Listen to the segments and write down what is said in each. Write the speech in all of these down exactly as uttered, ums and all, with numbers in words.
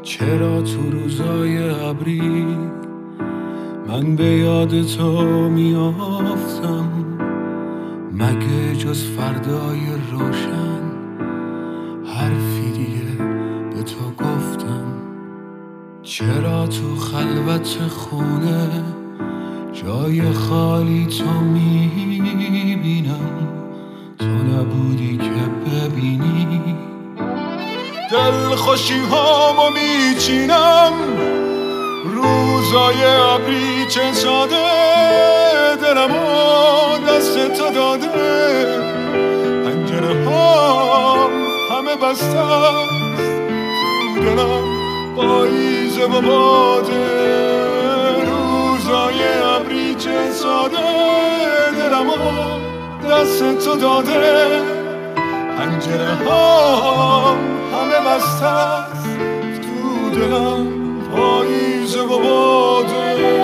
چرا تو روزای ابری من به یاد تو میافتم؟ مگه جز فردای روشن حرفی دیگه به تو گفتم؟ چرا تو خلوت خونه جای خالی تو میبینم؟ تو نبودی که ببینی دل خوشی هامو میچینم. روزای ابری چه ساده دلمو دست تو داده. پنجره ها همه بسته است تو دلم پاییزه و باده. روزای ابری چه ساده دلمو دست تو داده. پنجره ها همه بسته است تو دلم پاییزه و باده.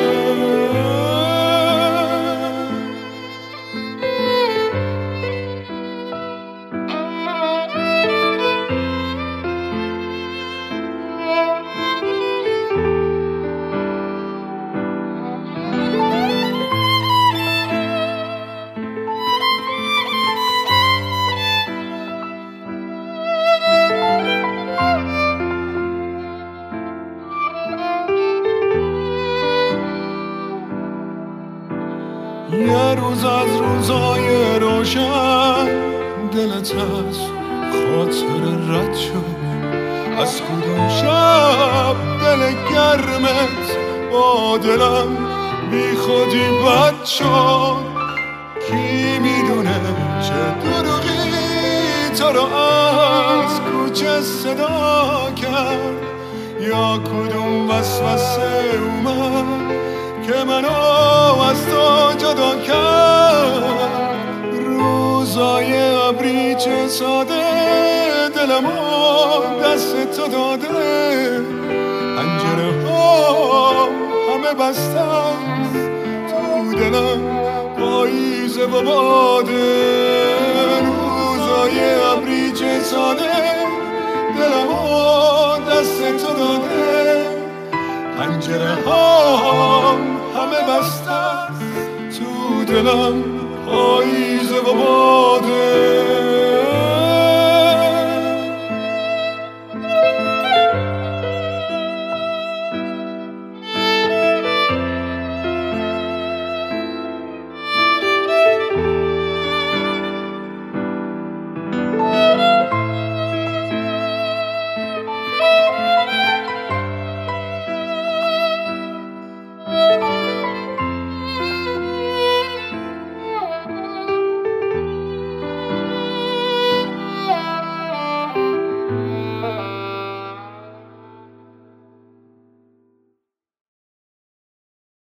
یه روز از روزای روشن دلت از خاطر رد شد. از کدوم شب دل گرمت با دلم بی خودی بد شد. کی میدونه چه دروغی تو رو از کوچه صدا کرد، یا کدوم وسوسه اومد که منو از تو جدا کرد. روزای ابری چه ساده دلمو دست تو داده. پنجره ها همه بسته است تو دلم پاییزه و باده. روزای ابری چه ساده دلمو دست تو داده. پنجره ها همه بسته است تو دلم پاییزه و باده.